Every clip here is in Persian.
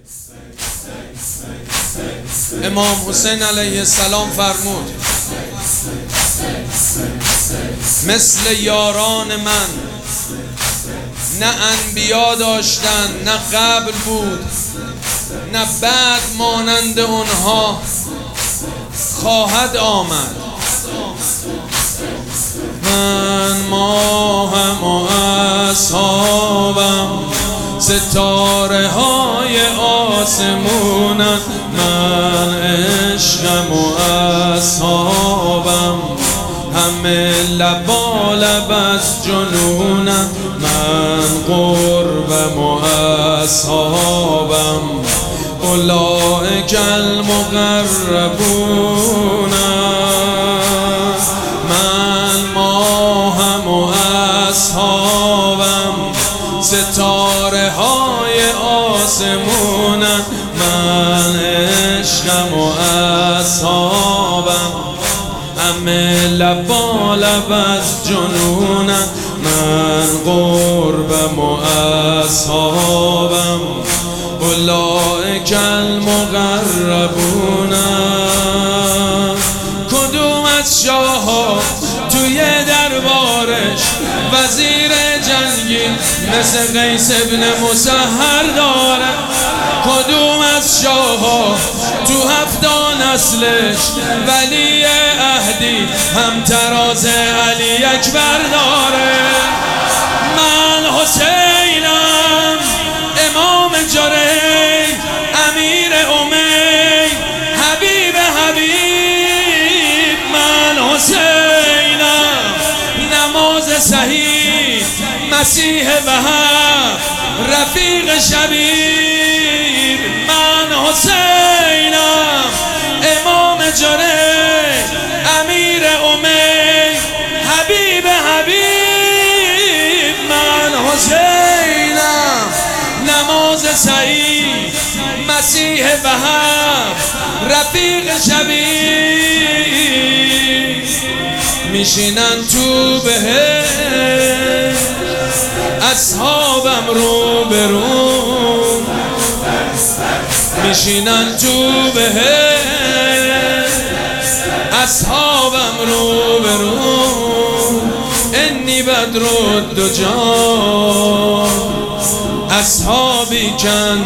امام حسین علیه السلام فرمود مثل یاران من نه انبیا داشتن، نه قبل بود، نه بعد مانند اونها خواهد آمد. من ماهم و اصحابم، ستاره های آسمونم، من عشقم و اصحابم، همه لبالب از جنونم، من قربم و اصحابم، اولئک المقربون. من ماهم و اصحابم، ستاره های آسمونم، من عشقم و اصحابم، همه لبالب از جنونم، من قربم و اصحابم، اولئک المقربون. کدوم از شاه‌ها توی دربارش وزیر جنگی مثل قیس ابن مسهر داره؟ کدوم از شاه‌ها تو 7 نسلش ولی عهدی هم تراز علی اکبر داره؟ من حسینم، امام جری، امیر امی، حبیب حبیب. من حسینم، نماز صحیح، مسیح وهب، رفیق شبیب. من حسینم، امام جری، امیر امی، حبیب حبیب. من حسینم، نماز صحیح، مسیح وهب، رفیق شبیب. میشینن تو بهشت اصحابم رو به رو، میشینن تو بهشت اصحابم رو به رو. انی بدرالدجا اصحابی کن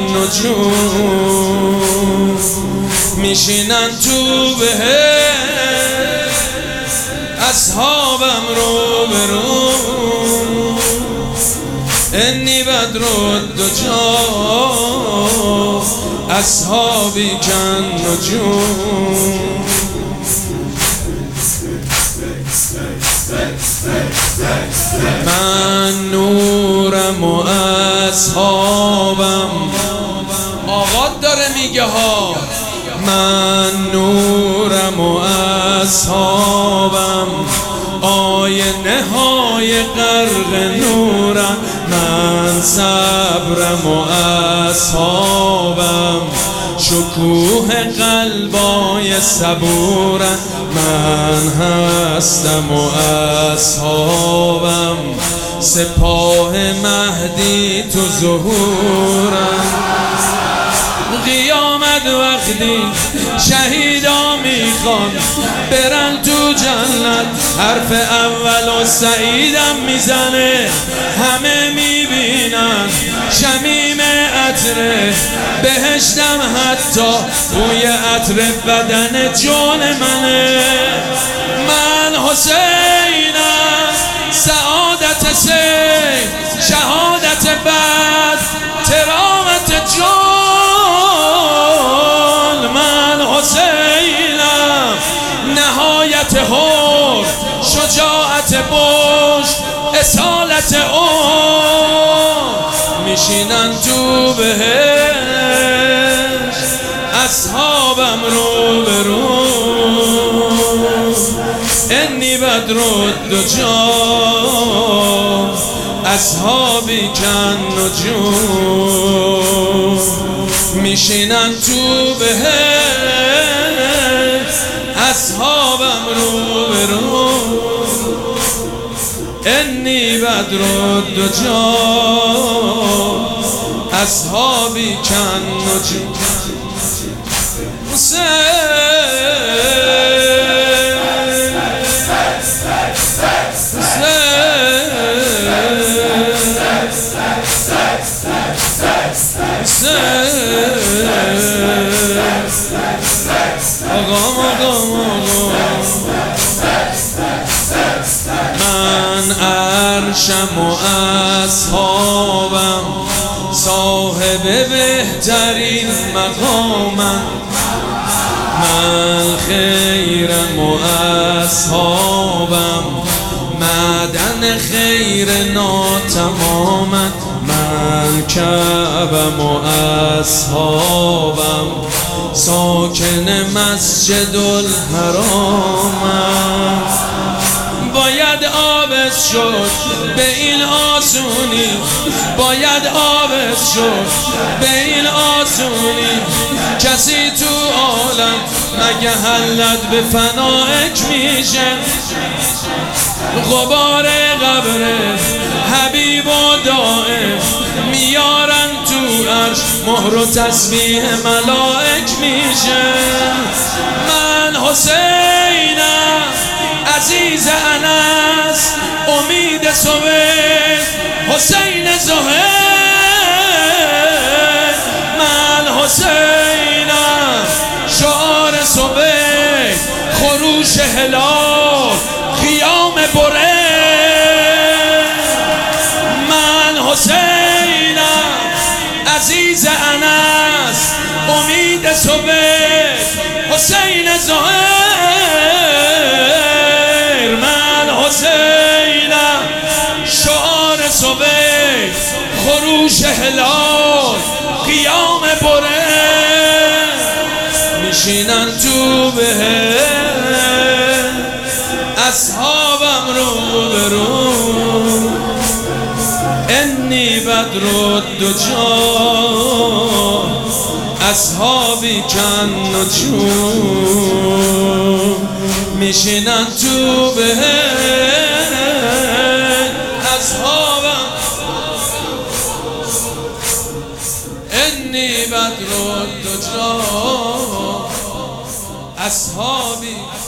نجوم، میشینن تو بهشت اصحابم رو به رو. انی بدرالدجا اصحابی کن نجوم. من نورم و اصحابم، آقا داره میگه ها. من نورم و اصحابم، آینه های غرق نورم، من صبرم و اصحابم، شکوه قلبای صبورم، من هستم و اصحابم، سپاه مهدی تو ظهورم. قیامت وقتی شهیدا میخوان برن تو جنت، حرف اول و سعیدم میزنه، همه میبینن شمیم عطر بهشتم، حتی بوی عطر بدن جان منه. من حسینم، سعادت سید، شهادت بعد، ترامت جان. من حسینم، نهایت حور، شجاعت پشت، اصالت اون. میشینن تو بهشت اصحابم رو به رو. انی بدرالدجا اصحابی کن نجوم، میشینن تو بهشت اصحابم رو به رو. انی بدرالدجا اصحابی کن و من عرشم و اصحابم صاحب بهترین مقامم من خیرم و اصحابم معدن خیر ناتمامم من کعبم و اصحابم ساکن مسجد الحرامم باید عابس شد به این آسونی باید عابس شد به این آسونی کسی تو عالم مگه حلت به فنایک میشه غبار قبر حبیب و دائم میارن تو عرش مهر و تسبیح ملائک میشه من حسینم عزیز انس امید صبح حسین زهیر من حسینم شعار صبح خروش هلال خیام بره من حسینم عزیز انس امید صبح حسین زهیر من حسینم شعار صبح خروش هلال قیام بره میشینن تو بهشت اصحابم رو برو انی بدر الدجا اصحابی کن نجوم میشینن تو بهشت اصحابم انی بدر الدجا اصحابی